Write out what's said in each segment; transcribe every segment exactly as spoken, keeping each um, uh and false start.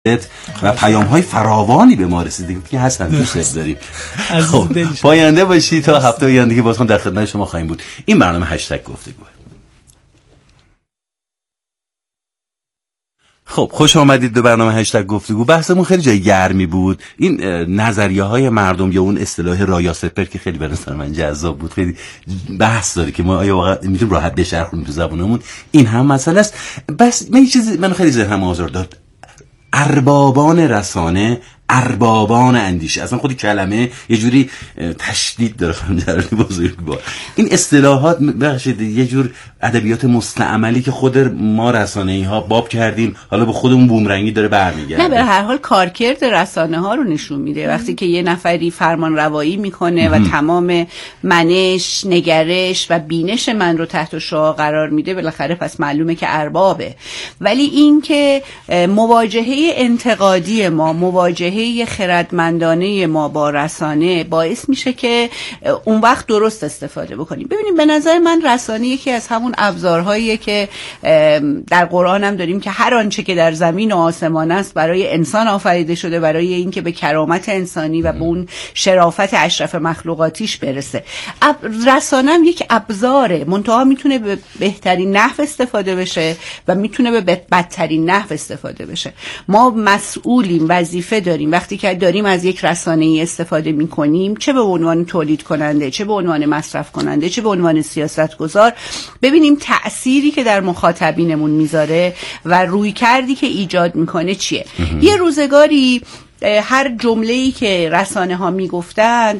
و پیام‌های فراوانی به ما رسیده که هستن دوست داریم. خب پاینده باشی تا هفته آینده که بازم در خدمت شما خواهیم بود. این برنامه هشتگ گفتگو. خب خوش آمدید به برنامه هشتگ گفتگو. بحثمون خیلی جای گرمی بود. این نظریه های مردم یا اون اصطلاح رایا سپر که خیلی برای من جذاب بود، خیلی بحث داره که ما آیا واقعا میتونیم راحت بشرخونیم تو زبونمون. این هم مسئله است. بس من یه چیزی من خیلی ذهنم آزار داد. اربابان رسانه، اربابان اندیشه، اصلا خودی کلمه یه جوری تشدید داره خانم جلالی بزرگوار. این اصطلاحات بخشید یه جور ادبیات مستعملی که خود ما رسانه‌ای ها باب کردیم، حالا به خودمون بومرنگی داره برمیگرده. نه به هر حال کارکرد رسانه ها رو نشون میده. وقتی که یه نفری فرمان روایی میکنه و تمام منش، نگرش و بینش من رو تحت شعاع قرار میده، بالاخره پس معلومه که اربابه. ولی این که مواجهه انتقادی ما، مواجهه خردمندانه ما با رسانه باعث میشه که اون وقت درست استفاده بکنیم. ببینیم به نظر من رسانه یکی از همون ابزارهاییه که در قرآن هم داریم که هر آنچه که در زمین و آسمان است برای انسان آفریده شده، برای اینکه به کرامت انسانی و به اون شرافت اشرف مخلوقاتیش برسه. رسانه هم یک ابزاره، منتها میتونه به بهترین نحو استفاده بشه و میتونه به بدترین نحو استفاده بشه. ما مسئولیم، وظیفه داریم وقتی که داریم از یک رسانه‌ای استفاده می‌کنیم، چه به عنوان تولید کننده، چه به عنوان مصرف کننده، چه به عنوان سیاستگزار، ببینیم تأثیری که در مخاطبینمون میذاره و رویکردی که ایجاد میکنه چیه. یه روزگاری هر جمله‌ای که رسانه ها میگفتن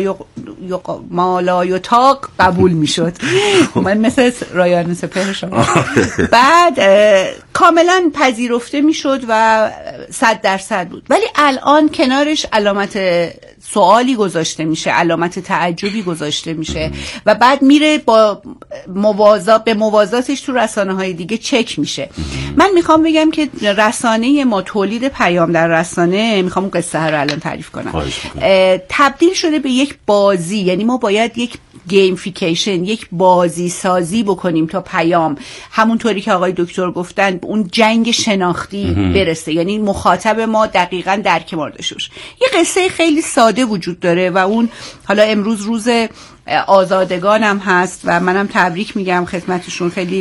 مالای تاق قبول میشد. من مثل رایان سپهر شما بعد کاملا پذیرفته میشد و صد درصد بود. ولی الان کنارش علامت سوالی گذاشته میشه، علامت تعجبی گذاشته میشه و بعد میره با موازا به موازاتش تو رسانه های دیگه چک میشه. من میخوام بگم که رسانه ما، تولید پیام در رسانه، میخوام اون قصه رو الان تعریف کنم، تبدیل شده به یک بازی. یعنی ما باید یک گیمفیکیشن، یک بازی سازی بکنیم تا پیام همونطوری که آقای دکتر گفتن اون جنگ شناختی برسه. یعنی مخاطب ما دقیقاً درک ما داشته باشه. یه قصه خیلی ساده وجود داره و اون حالا امروز روز آزادگانم هست و منم تبریک میگم خدمتشون. خیلی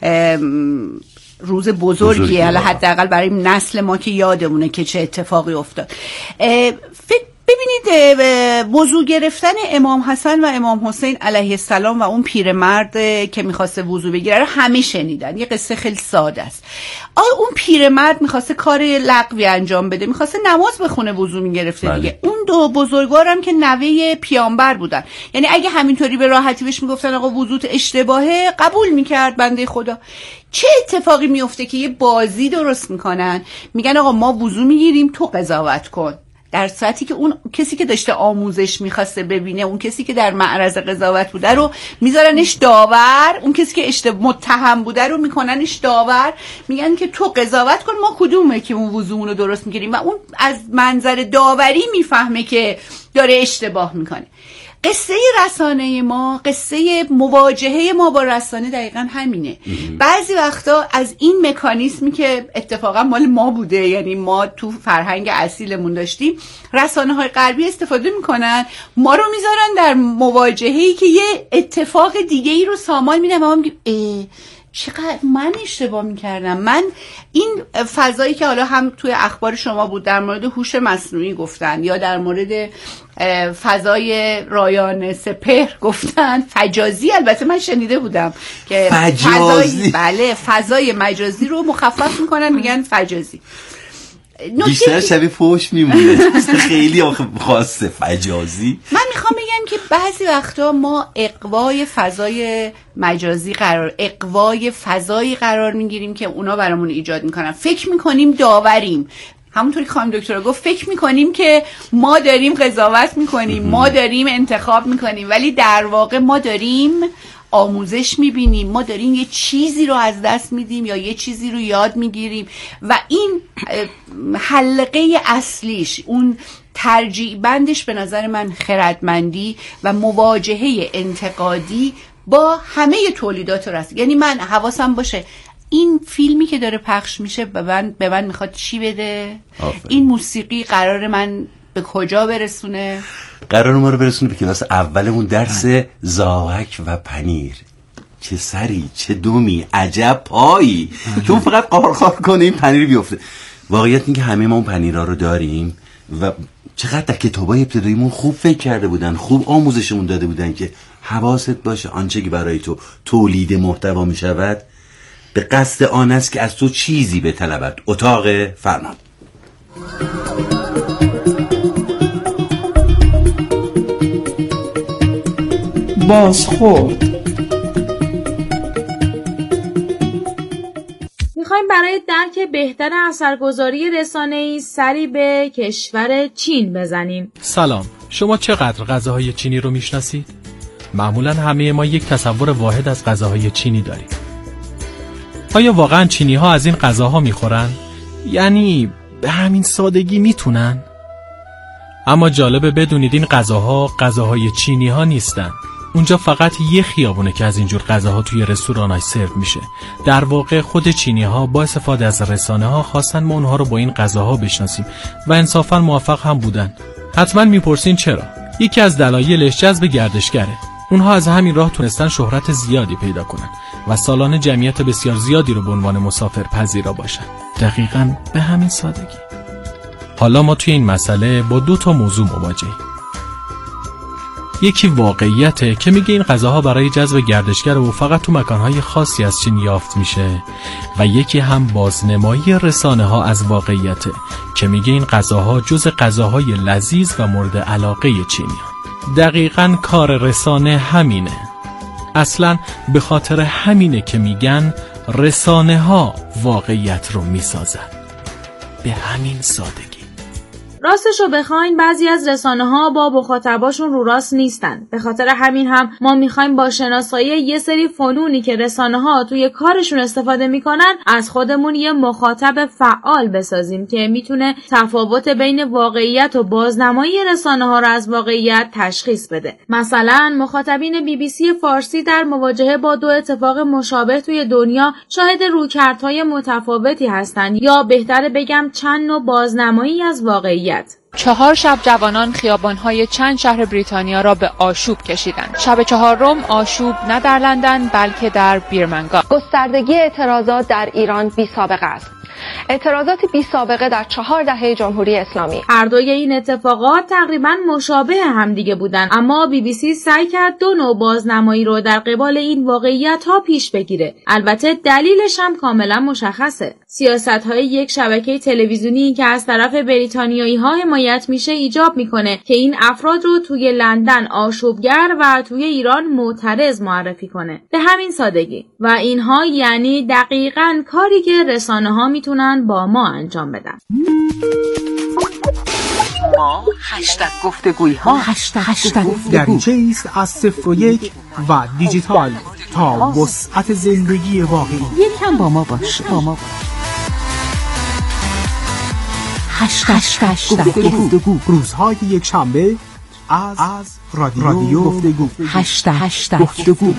روز بزرگیه، حالا حداقل برای نسل ما که یادمونه که چه اتفاقی افتاد. فکر ببینید وضو گرفتن امام حسن و امام حسین علیه السلام و اون پیرمرد که میخواسته وضو بگیره رو همه شنیدن. یه قصه خیلی ساده است. آیا اون پیرمرد میخواسته کار لغوی انجام بده، میخواسته نماز بخونه، وضو میگرفته دیگه. اون دو بزرگوارم که نوه پیامبر بودن، یعنی اگه همینطوری به راحتی بهش میگفتن آقا وضوت اشتباهه، قبول میکرد بنده خدا. چه اتفاقی میفته که یه بازی درست میکنن، میگن آقا ما وضو میگیریم، تو قضاوت کن. در صورتی که اون کسی که داشته آموزش میخواسته ببینه، اون کسی که در معرض قضاوت بوده رو میذارنش داور، اون کسی که اشتباه متهم بوده رو میکننش داور، میگن که تو قضاوت کن ما کدومه که اون وضومون رو درست میگیریم، و اون از منظر داوری میفهمه که داره اشتباه میکنه. قصه رسانه ما، قصه مواجهه ما با رسانه دقیقا همینه. بعضی وقتا از این مکانیزمی که اتفاقا مال ما بوده، یعنی ما تو فرهنگ اصیلمون داشتیم، رسانه های غربی استفاده میکنن، ما رو میذارن در مواجهه‌ای که یه اتفاق دیگه ای رو سامان میدن و ما میگیم چقدر من اشتباه میکردم. من این فضایی که حالا هم توی اخبار شما بود در مورد هوش مصنوعی گفتن یا در مورد فضای رایان سپهر گفتن، فجازی، البته من شنیده بودم که فجازی، بله فضای مجازی رو مخفف میکنن میگن فجازی. بیشتر شبیه فوش میمونه، خیلی خاصه فجازی. من میخوام بگم که بعضی وقتا ما اقوای فضای مجازی قرار اقوای فضایی قرار میگیریم که اونا برامون ایجاد میکنن. فکر میکنیم داوریم، همونطوری که خانم دکتر گفت، فکر میکنیم که ما داریم قضاوت میکنیم، ما داریم انتخاب میکنیم، ولی در واقع ما داریم آموزش میبینیم، ما داریم یه چیزی رو از دست میدیم یا یه چیزی رو یاد میگیریم و این حلقه اصلیش، اون ترجیع بندش به نظر من خردمندی و مواجهه انتقادی با همه تولیدات رسانه. یعنی من حواسم باشه این فیلمی که داره پخش میشه به من به من میخواد چی بده؟ آفرین. این موسیقی قرار من به کجا برسونه؟ قرار ما رو برسونه به کلاس اولمون درس زاوک و پنیر. چه سری، چه دومی، عجب پایی که اون فقط قارقار کنه این پنیر بیفته. واقعیت این که همه ما اون پنیرها رو داریم و چقدر در کتابای ابتداییمون خوب فکر کرده بودن، خوب آموزشمون داده بودن که حواست باشه آنچه که برای تو تولید محتوا می شود به قصد آن است که از تو چیزی بطلبد. اتاق فرمان. بازخورد. میخوایم برای درک بهتر اثرگذاری رسانه‌ای سری به کشور چین بزنیم. سلام، شما چقدر غذاهای چینی رو میشناسید؟ معمولا همه ما یک تصور واحد از غذاهای چینی داریم. آیا واقعا چینی ها از این غذاها میخورن؟ یعنی به همین سادگی میتونن؟ اما جالبه بدونید این غذاها غذاهای چینی ها نیستن. اونجا فقط یه خیابونه که از اینجور غذاها توی رستوران‌های سرو میشه. در واقع خود چینی ها با استفاده از رسانه ها خواستن ما اونها رو با این غذاها بشناسیم و انصافا موفق هم بودن. حتما میپرسین چرا؟ یکی از دلایلش جذب گردشگره. اونها از همین راه تونستن شهرت زیادی پیدا کنن و سالانه جمعیت بسیار زیادی رو به عنوان مسافر پذیرا باشن. دقیقاً به همین سادگی. حالا ما توی این مسئله با دو تا موضوع مواجهیم. یکی واقعیته که میگه این غذاها برای جذب گردشگر و فقط تو مکانهای خاصی از چین یافت میشه و یکی هم بازنمایی رسانه ها از واقعیته که میگه این غذاها جز غذاهای لذیذ و مورد علاقه چینی ها. دقیقاً کار رسانه همینه. اصلاً به خاطر همینه که میگن رسانه ها واقعیت رو میسازن. به همین سادگی. راستشو بخواین بعضی از رسانه‌ها با مخاطباشون رو راست نیستن. به خاطر همین هم ما میخوایم با شناسایی یه سری فنونی که رسانه‌ها توی کارشون استفاده میکنن از خودمون یه مخاطب فعال بسازیم که میتونه تفاوت بین واقعیت و بازنمایی رسانه‌ها رو از واقعیت تشخیص بده. مثلا مخاطبین بی بی سی فارسی در مواجهه با دو اتفاق مشابه توی دنیا شاهد رویکردهای متفاوتی هستن، یا بهتره بگم چند نوع بازنمایی از واقعیت. چهار شب جوانان خیابان‌های چند شهر بریتانیا را به آشوب کشیدند. شب چهارم آشوب نه در لندن بلکه در بیرمنگام. گستردگی اعتراضات در ایران بی سابقه است. اعتراضات بی سابقه در چهار دهه جمهوری اسلامی. هر دوی این اتفاقات تقریباً مشابه همدیگه بودن، اما بی بی سی سعی کرد دو نوع بازنمایی رو در قبال این واقعیت ها پیش بگیره. البته دلیلش هم کاملا مشخصه. سیاست‌های یک شبکه تلویزیونی که از طرف بریتانیایی‌ها حمایت میشه ایجاب میکنه که این افراد رو توی لندن آشوبگر و توی ایران معترض معرفی کنه. به همین سادگی. و اینها یعنی دقیقاً کاری که رسانه‌ها میتونن با ما انجام بدن. ما هشتگ گفتگوی ها هشتگ دریچه ایست از صفر و یک و دیجیتال تا وسعت زندگی واقعی. یکم با ما باش با ما هشتگ گفتگو روزهای یک شنبه از رادیو, رادیو گفتگو. هشتگ گفتگو.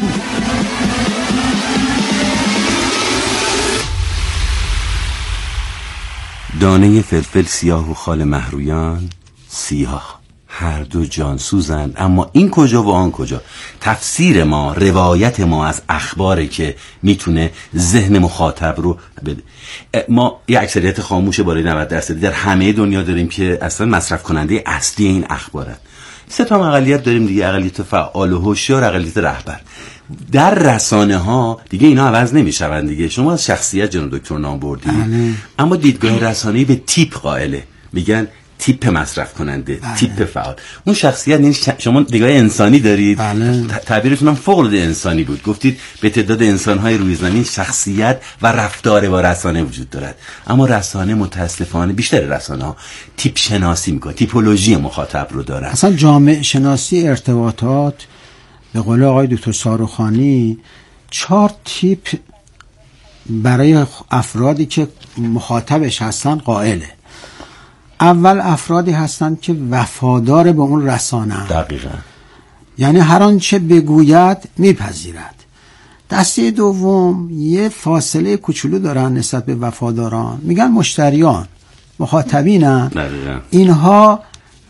دانه فلفل سیاه و خال مهرویان سیاه، هر دو جانسوزند، اما این کجا و آن کجا. تفسیر ما، روایت ما از اخباره که میتونه ذهن مخاطب رو بده. ما یه اکثریت خاموش بالای نود درصدی در همه دنیا داریم که اصلا مصرف کننده اصلی این اخبارن. سه تا اقلیت داریم دیگه، اقلیت فعال و هوشیار، اقلیت رهبر. در رسانه ها دیگه اینا عوض نمیشون دیگه. شما از شخصیت جناب دکتر نام بردید، اما دیدگاه رسانه‌ای به تیپ قائله. میگن تیپ مصرف کننده، بله. تیپ فعال. اون شخصیت یعنی شما نگاه انسانی دارید، بله. تعبیرتون هم فوق العاده انسانی بود. گفتید به تعداد انسان‌های روی زمین شخصیت و رفتار با رسانه وجود دارد، اما رسانه متاسفانه بیشتر رسانه‌ها تیپ شناسی میکنه، تیپولوژی مخاطب رو داره. اصلا جامعه شناسی ارتباطات به قول آقای دکتر ساروخانی چهار تیپ برای افرادی که مخاطبش هستن قائله. اول افرادی هستند که وفادار به اون رسانه، دقیقاً، یعنی هر آنچه بگوید میپذیرد. دسته دوم یه فاصله کوچولو دارن نسبت به وفاداران، میگن مشتریان، مخاطبینن، اینها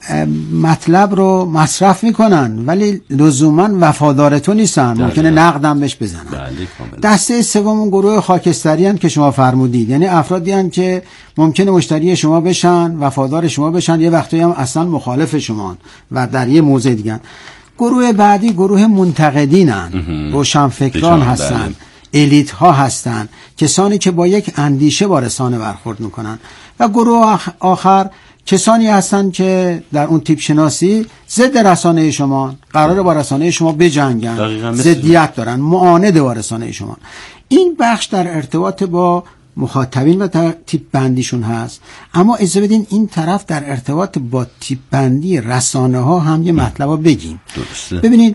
مطلب رو مصرف میکنن ولی لزوما وفادار تو نیستن، ممکنه نقدم بهش بزنن. دسته سوم گروه خاکستری هستند که شما فرمودید، یعنی افرادی هستند که ممکنه مشتری شما بشن، وفادار شما بشن، یه وقتی هم اصلا مخالف شما و در یه موضع دیگه. گروه بعدی گروه منتقدینن، روشنفکران هستن، الیت ها هستن، کسانی که با یک اندیشه با رسانه برخورد میکنن. و گروه آخر کسانی هستن که در اون تیپ شناسی ضد رسانه شما، قراره با رسانه شما بجنگن، ضدیت دارن، معاند با رسانه شما. این بخش در ارتباط با مخاطبین و تیپ بندیشون هست. اما اجازه بدین این طرف در ارتباط با تیپ بندی رسانه ها هم یه مطلب رو بگیم. درسته. ببینید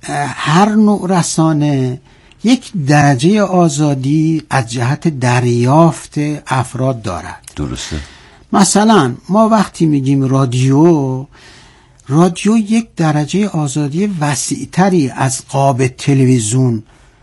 هر نوع رسانه یک درجه آزادی از جهت دریافت افراد دارد. درسته. مثلا ما وقتی میگیم رادیو، رادیو یک درجه آزادی وسیع‌تری از قاب تلویزیون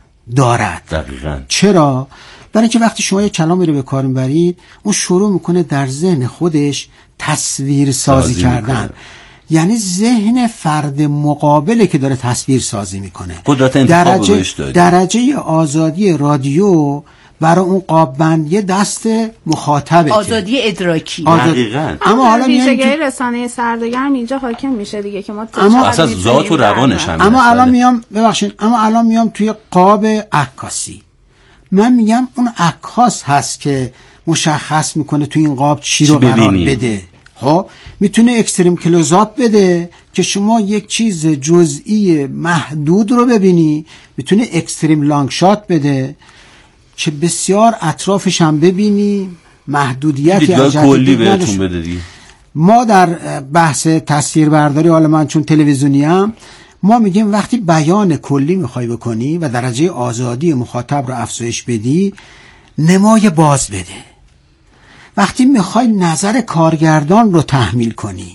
دارد. دقیقاً. چرا؟ برای اینکه وقتی شما یک کلامی رو به کار میبرید، اون شروع میکنه در ذهن خودش تصویر سازی, سازی کردن میکنه. یعنی ذهن فرد مقابله که داره تصویر سازی میکنه. قدرت انتخاب رو بهش دادی. درجه آزادی رادیو برای اون قاب بندی دست مخاطبه، آزادی ادراکی. دقیقاً. اما حالا ویژگی رسانه سردگرم اینجا حاکم میشه دیگه که ما اما اصلا ذات و روانش هم. اما الان میام ببخشید اما الان میام توی قاب عکاسی. من میگم اون عکاس هست که مشخص میکنه توی این قاب چی رو قرار بده. خب میتونه اکستریم کلوزآپ بده که شما یک چیز جزئی محدود رو ببینی، میتونه اکستریم لانگ شات بده که بسیار اطرافش هم ببینی، محدودیتی از کلی بهتون بده دیگه. ما در بحث تصویربرداری، حالا من چون تلویزیونی ام، ما میگیم وقتی بیان کلی میخوای بکنی و درجه آزادی مخاطب رو افزایش بدی، نمای باز بده. وقتی میخوای نظر کارگردان رو تحمیل کنی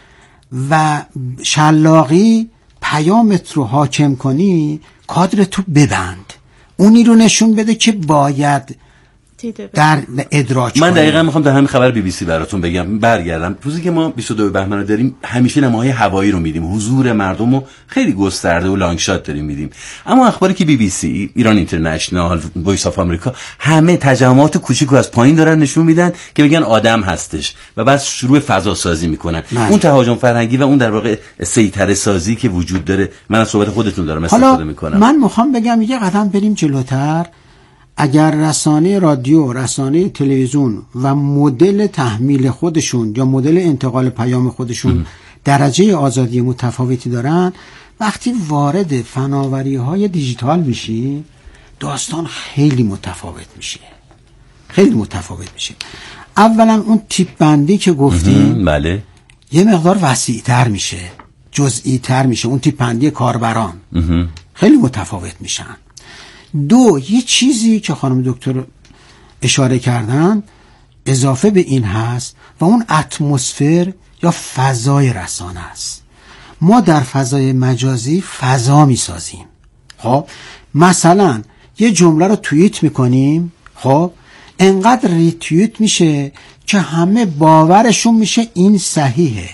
و شلاقی پیامت رو حاکم کنی، کادر تو ببند، اونی رو نشون بده که باید در ادراج من دقیقا میخوام در همین خبر بی بی سی براتون بگم. برگردم روزی که ما بیست و دو بهمن رو داریم، همیشه نماهای هوایی رو میدیم، حضور مردم رو خیلی گسترده و لانگ شات داریم میدیم. اما اخباری که بی بی سی، ایران اینترنشنال، وایس آف آمریکا، همه تجمعات کوچیکو از پایین دارن نشون میدن که بگن آدم هستش و بعد شروع فضا سازی میکنن. من. اون تهاجم فرهنگی و اون در واقع سیطره سازی که وجود داره، من از صحبت خودتون دارم استفاده میکنم. من میخوام بگم یه قدم بریم جلوتر. اگر رسانه رادیو، رسانه تلویزیون و مدل تحمیل خودشون یا مدل انتقال پیام خودشون ام. درجه آزادی متفاوتی دارن، وقتی وارد فناوری های دیجیتال میشی، داستان خیلی متفاوت میشه، خیلی متفاوت میشه. اولا اون تیپ بندی که گفتیم بله یه مقدار وسیع تر میشه، جزئی تر میشه. اون تیپ بندی کاربران ام. خیلی متفاوت میشن. دو، یه چیزی که خانم دکتر اشاره کردن اضافه به این هست و اون اتمسفر یا فضای رسانه است. ما در فضای مجازی فضا می سازیم. خب مثلا یه جمله رو توییت میکنیم، خب انقدر ریتوییت میشه که همه باورشون میشه این صحیحه.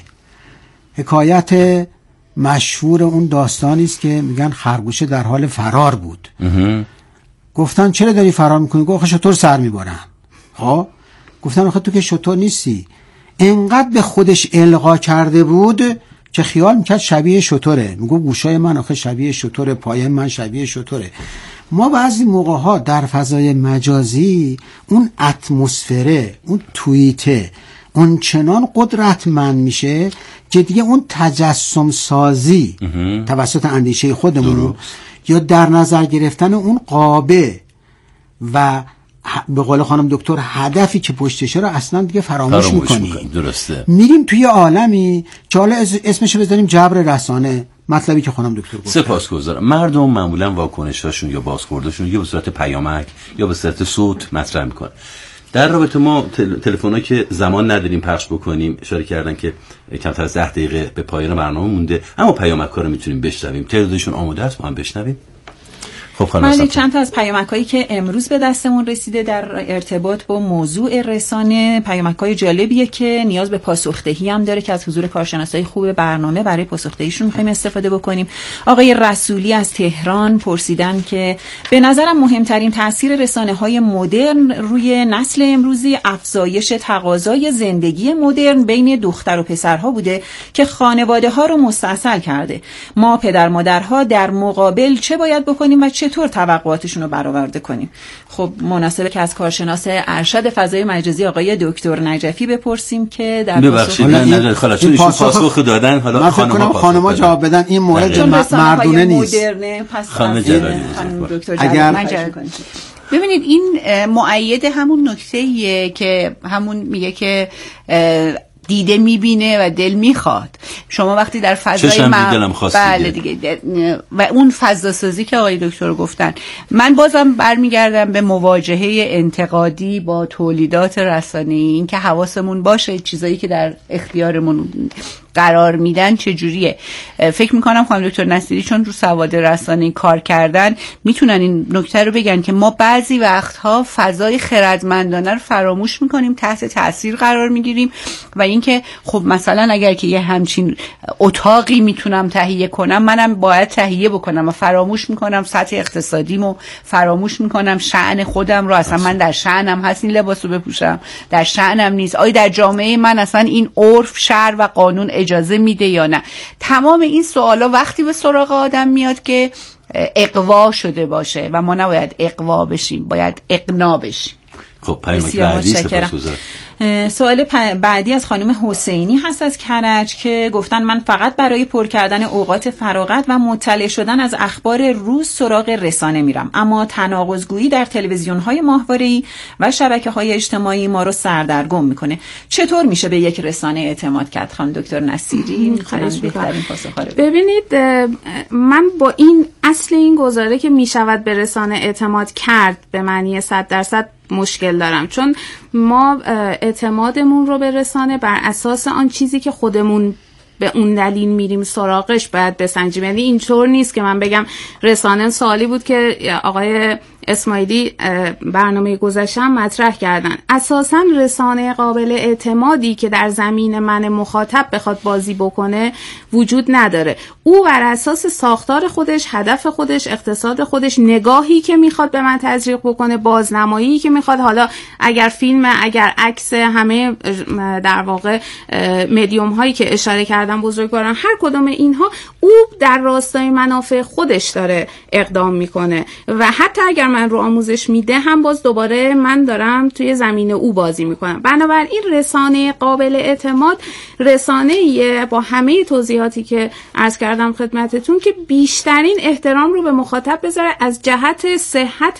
حکایت مشهور اون داستانی است که میگن خرگوشه در حال فرار بود. گفتن چرا داری فرار میکنی؟ گفت شتر سر میبرن. ها گفتن آخه تو که شتر نیستی. انقدر به خودش القا کرده بود که خیال میکرد شبیه شتره. میگه گوشای من آخه شبیه شتره، پای من شبیه شتره. ما بعضی موقع ها در فضای مجازی اون اتمسفره، اون توییته اون چنان قدرتمند میشه که دیگه اون تجسم سازی توسط اندیشه خودمون یا در نظر گرفتن اون قابه و به قول خانم دکتر هدفی که پشتشه رو اصلا دیگه فراموش, فراموش میکنیم. درسته. میریم توی عالمی که حالا اسمشو بذاریم جبر رسانه، مطلبی که خانم دکتر گفت. سپاسگزارم. مردم معمولا واکنشاشون یا بازخوردشون یا به صورت پیامک یا به صورت صوت مطرح میکنن. در رابطه ما تل... تلفن‌ها که زمان نداریم پخش بکنیم، اشاره کردن که کمتر از ده دقیقه به پایان برنامه مونده، اما پیامک‌ها رو میتونیم بشنویم. تعدادشون آماده است، ما هم بشنویم. خب من چند تا از پیامک‌هایی که امروز به دستمون رسیده در ارتباط با موضوع رسانه، پیامک‌های جالبیه که نیاز به پاسخدهی هم داره که از حضور کارشناسای خوب برنامه برای پاسخدهیشون می‌خوایم استفاده بکنیم. آقای رسولی از تهران پرسیدن که به نظرم مهمترین تاثیر رسانه‌های مدرن روی نسل امروزی افزایش تقاضای زندگی مدرن بین دختر و پسرها بوده که خانواده‌ها رو مستاصل کرده. ما پدر مادرها در مقابل چه باید بکنیم و چطور توقعاتشون رو برآورده کنیم؟ خب مناسبه که از کارشناس ارشد فضای مجازی آقای دکتر نجفی بپرسیم که در ببخشید من نداره خاله چون ایشون پاسخ دادن، حالا خانم‌ها خانم‌ها جواب بدن. این مورد مردونه نیست. خانم جلالی دکتر اگر ببینید این مؤید همون نکته‌ایه که همون میگه که دیده میبینه و دل میخواد. شما وقتی در فضای من بله دیگه و اون فضا سازی که آقای دکتر گفتن، من بازم برمیگردم به مواجهه انتقادی با تولیدات رسانه‌ای، این که حواسمون باشه چیزایی که در اختیارمون قرار میدن چجوریه. فکر میکنم خانم دکتر نصیری چون رو سواد رسانه‌ای کار کردن میتونن این نکته رو بگن که ما بعضی وقتها فضای خردمندانه رو فراموش میکنیم، تحت تاثیر قرار میگیریم و اینکه خب مثلا اگر که یه همچین اتاقی میتونم تهیه کنم، منم باید تهیه بکنم و فراموش میکنم سطح اقتصادیمو، فراموش میکنم شأن خودم رو. اصلا من در شأنم هست این لباسو بپوشم؟ در شأنم نیست. آیا در جامعه من اصلا این عرف، شرع و قانون اجازه میده یا نه؟ تمام این سوالا وقتی به سراغ آدم میاد که اقوا شده باشه و ما نباید اقوا بشیم، باید اقنا بشیم. خب پیامک بعدی سپاسگزارم. سوال بعدی از خانم حسینی هست از کرج که گفتن من فقط برای پر کردن اوقات فراغت و مطلع شدن از اخبار روز سراغ رسانه میرم، اما تناقض‌گویی در تلویزیون‌های ماهواره‌ای و شبکه‌های اجتماعی ما رو سردرگم میکنه. چطور میشه به یک رسانه اعتماد کرد؟ خانم دکتر نصیری می‌خوام بهترین پاسخ رو بدید. ببینید من با این اصل این گزاره که میشود به رسانه اعتماد کرد به معنی صد درصد مشکل دارم، چون ما اعتمادمون رو به رسانه بر اساس آن چیزی که خودمون به اون دلیل میریم سراغش باید بسنجیم. یعنی اینطور نیست که من بگم رسانه سوالی بود که آقای اسماعیلی برنامه گذشتم مطرح کردن. اساساً رسانه قابل اعتمادی که در زمین من مخاطب بخواد بازی بکنه وجود نداره. او بر اساس ساختار خودش، هدف خودش، اقتصاد خودش، نگاهی که میخواد به من تزریق بکنه، بازنمایی که میخواد، حالا اگر فیلم، اگر عکس، همه در واقع مدیوم هایی که اشاره کردم بزرگواران، هر کدوم اینها او در راستای منافع خودش داره اقدام میکنه و حتی اگر من رو آموزش میده هم باز دوباره من دارم توی زمین او بازی میکنم. بنابراین رسانه قابل اعتماد رسانه‌ایه با همه توضیحاتی که عرض کردم خدمتتون که بیشترین احترام رو به مخاطب بذاره از جهت صحت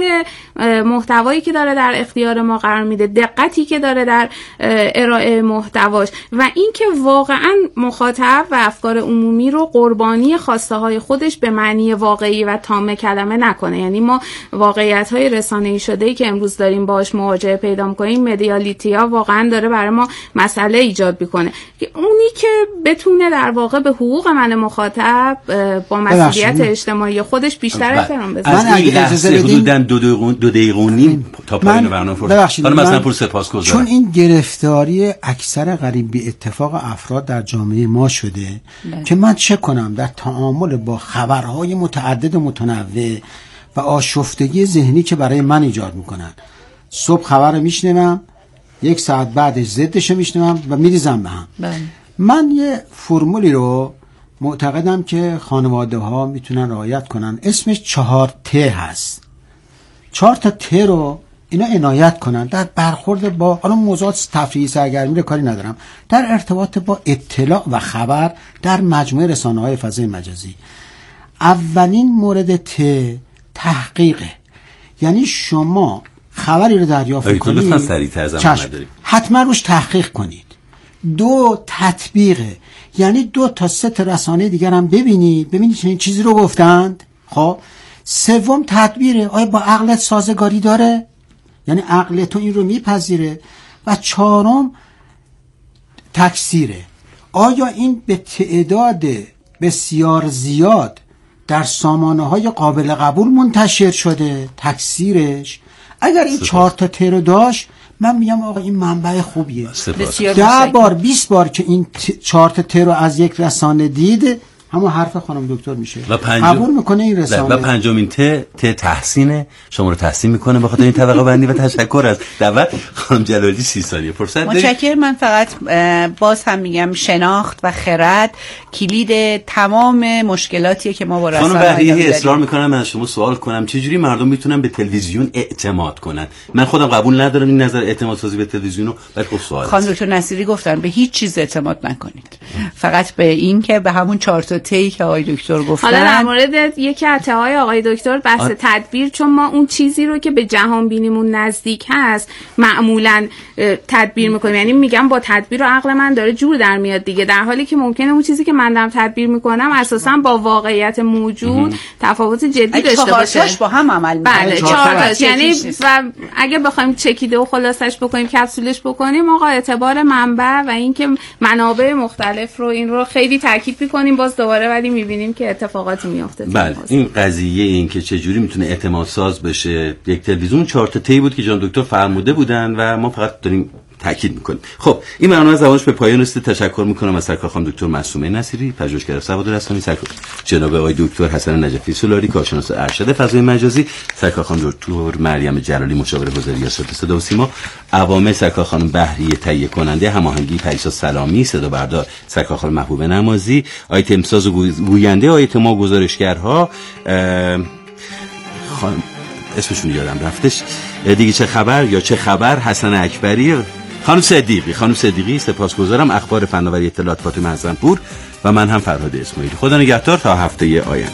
محتوایی که داره در اختیار ما قرار میده، دقتی که داره در ارائه محتواش و اینکه واقعا مخاطب و افکار عمومی رو قربانی خواسته های خودش به معنی واقعی و تام کلمه نکنه. یعنی ما واقعیت‌های رسانه‌ای شده‌ای که امروز داریم باهاش مواجهه پیدا می‌کنیم، مدیالیتی‌ها واقعا داره برای ما مسئله ایجاد می‌کنه که اونی که بتونه در واقع به حقوق من مخاطب با مسئولیت اجتماعی خودش بیشتر احترام بذاره. من اگه اجازه بدید حدوداً دو دقیقه دو دقیقه و نیم تا پایان برنامه فرصت. حالا مثلا پر سپاسگزارم. چون این گرفتاری اکثر قریب به اتفاق افراد در جامعه ما شده بله. که من چه کنم در تعامل با خبرهای متعدد و متنوع و آشفتگی ذهنی که برای من ایجاد میکنن. صبح خبر میشنوم، یک ساعت بعدش ضدش میشنوم و میریزم به هم. بله. من یه فرمولی رو معتقدم که خانواده ها میتونن رعایت کنن، اسمش چهار ت هست. چهار تا ت رو اینا عنایت کنن در برخورد با حالا موضوعات تفریحی سرگرمی رو کاری ندارم، در ارتباط با اطلاع و خبر در مجموعه رسانه‌های فضای مجازی. اولین مورد ت تحقیقه. یعنی شما خبری رو دریافت کنید حتما روش تحقیق کنید. دو تطبیقه، یعنی دو تا سه تا رسانه دیگر هم ببینید ببینید چه چیزی رو گفتند. خب سوم تدبیره، آیا با عقلت سازگاری داره؟ یعنی عقل تو این رو میپذیره. و چهارم تکثیره، آیا این به تعداد بسیار زیاد در سامانه های قابل قبول منتشر شده تکثیرش. اگر این چهار تا ت رو داشت من میگم آقا این منبع خوبیه. ده بار بیست بار که این چهار تا ت رو از یک رسانه دید همون حرف خانم دکتر میشه و پنجم... قبول میکنه این رسانه. و پنجمین ت ت تحسینه، شما رو تحسین میکنه به خاطر این طبقه بندی و تشکر از دعوت. خانم جلالی سی ثانیه فرصت دارید. متشکرم. من فقط باز هم میگم شناخت و خرد کلید تمام مشکلاتیه که ما با رسانه خانم بهریه اصرار میکنم من از شما سوال کنم چجوری مردم میتونن به تلویزیون اعتماد کنن؟ من خودم قبول ندارم این نظر اعتماد سازی به تلویزیون رو، ولی خب سوال خانم دکتر نصیری گفتن به هیچ چیز اعتماد نکنید، فقط به این که به همون چهار تا تی که آقای دکتر گفتن. حالا در مورد یکی از تهای آقای دکتر بحث آه. تدبیر، چون ما اون چیزی رو که به جهان بینیمون نزدیک هست معمولا تدبیر میکنیم، یعنی میگم با تدبیر و عقل من داره جور در میاد دیگه، در حالی که ممکنه اون چیزی که من دارم تدبیر میکنم اساسا با واقعیت موجود تفاوت جدی داشته باشه. با هم عمل میکنه. بله چهار تا، یعنی و اگه بخوایم چکیده و خلاصش بکنیم کپسولش بکنیم آقا اعتبار منبع و اینکه منابع مختلف رو این رو خیلی تاکید میکنیم، باز دوباره ولی میبینیم که اتفاقاتی میفته. بله این قضیه این که چجوری میتونه اعتماد ساز بشه، یک تلویزیون چهار تا تی بود که جان دکتر فرموده بودن و ما فقط داریم تاکید میکنیم. خب این برنامه زمانش به پایان رسیده. تشکر میکنم از سرکار خانم دکتر معصومه نصیری، پژوهشگر سواد رسانی، سرکار جناب آقای دکتر حسن نجفی سولاری، کارشناس ارشد فضای مجازی، سرکار خانم دکتر مریم جلالی، مشاور گذاری ریاست صدا و سیما، عوامل سرکار خانم بهریه، تهیه کننده هماهنگی پریسا سلامی، صدا بردار سرکار خانم محبوبه نمازی، آیتم ساز و گوینده آیتم ها، گزارشگرها خانم اسمشون یادم رفتش دیگه، چه خبر یا چه خبر حسن اکبری، خانم صدیقی خانم صدیقی سپاسگزارم، اخبار فناوری اطلاعات فاطمه حسنپور و من هم فرهاد اسماعیلی. خدا نگهدار تا هفته آینده.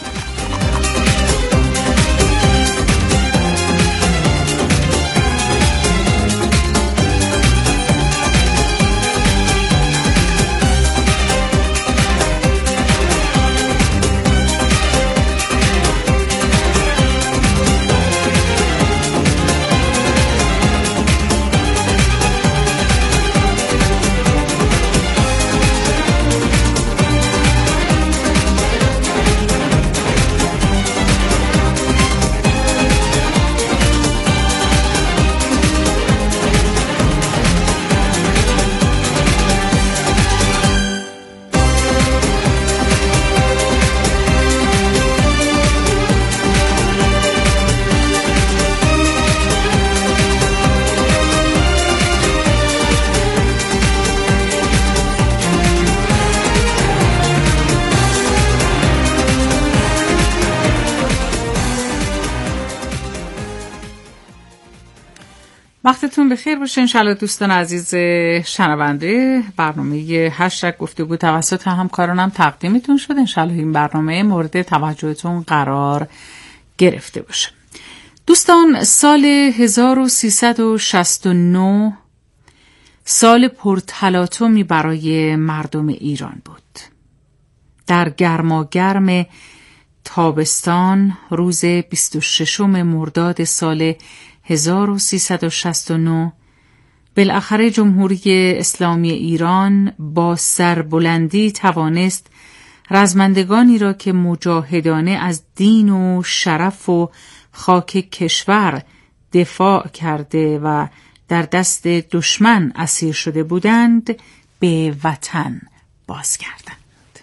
وقتتون بخیر باشه انشالله دوستان عزیز شنونده. برنامه هشتگ گفتگو توسط همکارانم تقدیمتون شد. انشالله این برنامه مورد توجهتون قرار گرفته باشه. دوستان سال هزار و سیصد و شصت و نه سال پرتلاطمی برای مردم ایران بود. در گرماگرم تابستان روز بیست و ششم مرداد سال هزار و سیصد و شصت و نه بالاخره جمهوری اسلامی ایران با سربلندی توانست رزمندگانی را که مجاهدانه از دین و شرف و خاک کشور دفاع کرده و در دست دشمن اسیر شده بودند به وطن باز کردند.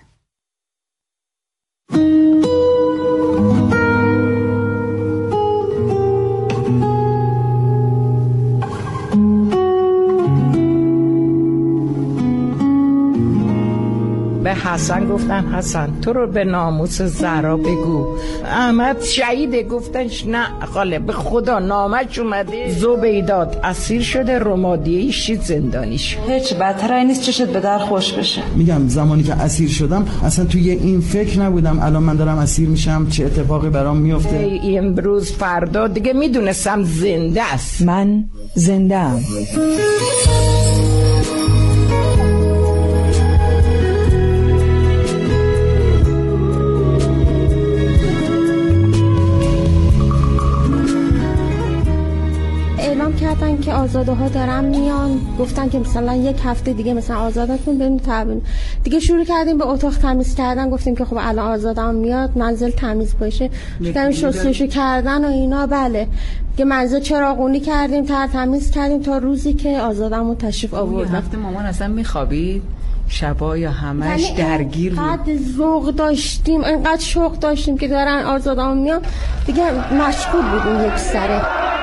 به حسن گفتن حسن تو رو به ناموس زهرا بگو. احمد شهیده. گفتنش نه خاله به خدا نامش اومده. زبیدات اسیر شده، رمادیه شید زندانیش. هیچ بدتر نیست چشت به در خوش بشه. میگم زمانی که اسیر شدم اصلا توی این فکر نبودم الان من دارم اسیر میشم چه اتفاقی برام میفته. ای امروز فردا دیگه میدونستم زنده است. من زنده ام. کردن که آزاده ها دارن میان، گفتن که مثلا یک هفته دیگه مثلا آزادتون بریم تبین. دیگه شروع کردیم به اتاق تمیز کردن، گفتیم که خب الان آزادم میاد منزل تمیز باشه، شروع شستشو کردن و اینا. بله که منزل چراغونی کردیم، تر تمیز کردیم تا روزی که آزادمو تشریف آوردن. هفته مامان اصلا میخوابید شبا یا همش یعنی درگیر بود؟ اینقدر ذوق داشتیم، اینقدر شوق داشتیم که دارن آزادمو میان، دیگه مشغول بودیم یک سره.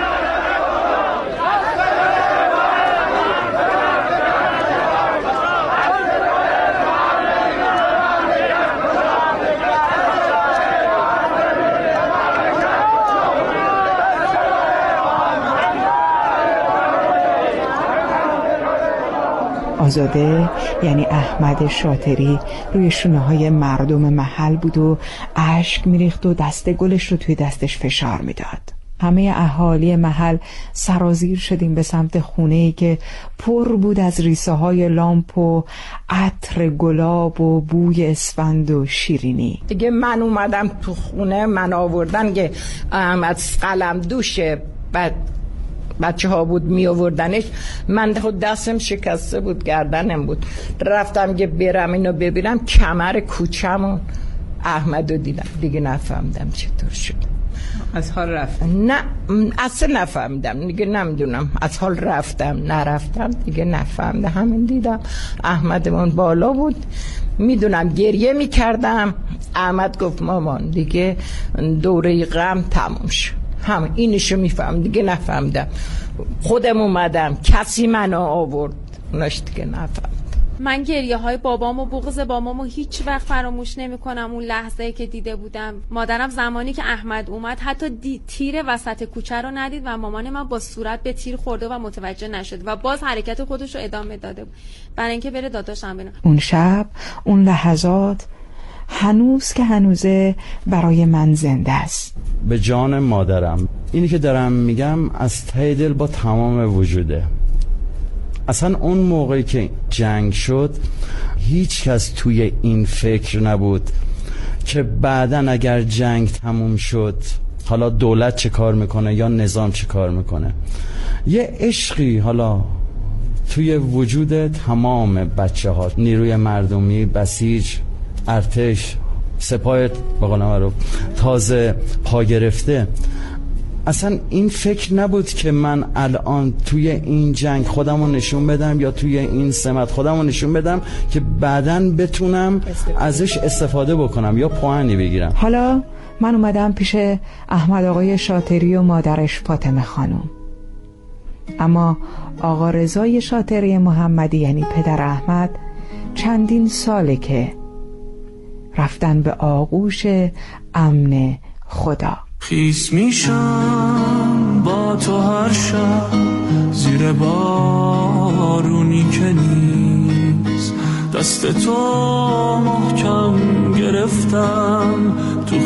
آزاده یعنی احمد شاطری روی شونه های مردم محل بود و اشک میریخت و دست گلش رو توی دستش فشار میداد. همه اهالی محل سرازیر شدیم به سمت خونه‌ای که پر بود از ریسه های لامپ و عطر گلاب و بوی اسفند و شیرینی. دیگه من اومدم تو خونه، من آوردن که احمد قلم دوشه، بعد بچه ها بود می آوردنش، من خود دستم شکسته بود، گردنم بود، رفتم که برم اینو ببینم، کمر کوچمون احمد رو دیدم، دیگه نفهمدم چطور شد. از حال رفتم؟ نه اصلا نفهمدم دیگه، نمیدونم از حال رفتم نرفتم دیگه نفهمدم. همین دیدم احمدمون بالا بود، میدونم گریه میکردم. احمد گفت مامان دیگه دوره غم تموم شد، هم اینشو میفهم، دیگه نفهمدم. خودم اومدم، کسی منو آورد، اوناش دیگه نفهمدم. من گریه های بابام و بغض بابامو هیچ وقت فراموش نمی کنم. اون لحظه که دیده بودم مادرم زمانی که احمد اومد حتی تیر وسط کوچه رو ندید و مامان من با صورت به تیر خورده و متوجه نشد و باز حرکت خودش رو ادامه داده بود برای اینکه بره داداشم ببینه. اون شب، اون لحظات هنوز که هنوزه برای من زنده است. به جان مادرم، اینی که دارم میگم از ته دل با تمام وجوده. اصلا اون موقعی که جنگ شد هیچ کس توی این فکر نبود که بعدن اگر جنگ تموم شد حالا دولت چه کار میکنه یا نظام چه کار میکنه. یه عشقی حالا توی وجود تمام بچه ها، نیروی مردمی، بسیج، ارتش، سپاه بقول رو تازه پا گرفته. اصلا این فکر نبود که من الان توی این جنگ خودمو نشون بدم یا توی این سمت خودمو نشون بدم که بعداً بتونم ازش استفاده بکنم یا پوانی بگیرم. حالا من اومدم پیش احمد آقای شاطری و مادرش فاطمه خانم. اما آقا رضای شاطری محمدی یعنی پدر احمد چندین ساله که رفتن به آغوش امن خدا. خیس میشم با تو هر شب زیر بارونی که نیست، دست تو محکم گرفتم تو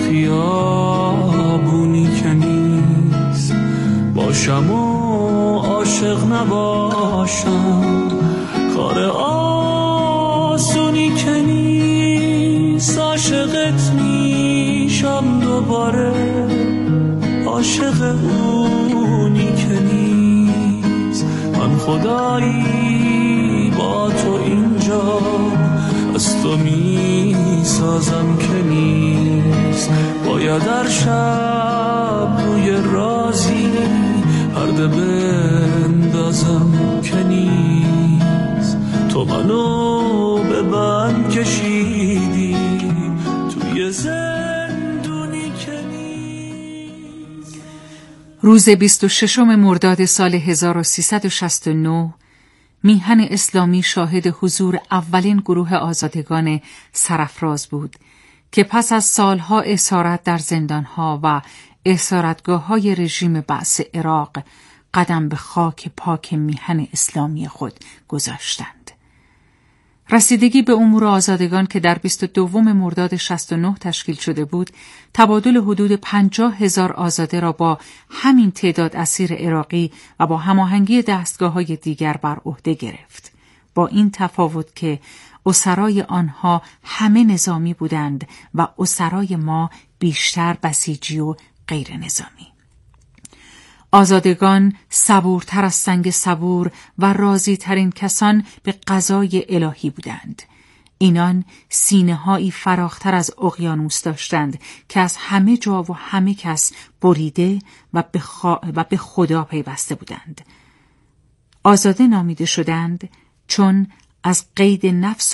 خیابونی که نیست. باشم و عاشق نباشم کار آسونی که نیست. عاشقت میشم دوباره، عاشق اونی که نیست. من خدایی با تو اینجا از تو میسازم که نیست. باید در شب روی رازی پرده بندازم که نیست. تو منو به بند کشیدی توی زندونی که نیست. روز بیست و ششم مرداد سال هزار و سیصد و شصت و نه میهن اسلامی شاهد حضور اولین گروه آزادگان سرافراز بود که پس از سالها اسارت در زندانها و اسارتگاه‌های رژیم بعث عراق قدم به خاک پاک میهن اسلامی خود گذاشتند. رسیدگی به امور آزادگان که در بیست و دوم مرداد شصت و نه تشکیل شده بود، تبادل حدود پنجاه هزار آزاده را با همین تعداد اسیر عراقی و با هماهنگی دستگاه‌های دیگر بر عهده گرفت. با این تفاوت که اسرای آنها همه نظامی بودند و اسرای ما بیشتر بسیجی و غیر نظامی. آزادگان صبورتر از سنگ صبور و راضی ترین کسان به قضای الهی بودند. اینان سینه‌هایی فراختر از اقیانوس داشتند که از همه جا و همه کس بریده و به, خا... و به خدا پیوسته بودند. آزاده نامیده شدند چون از قید نفس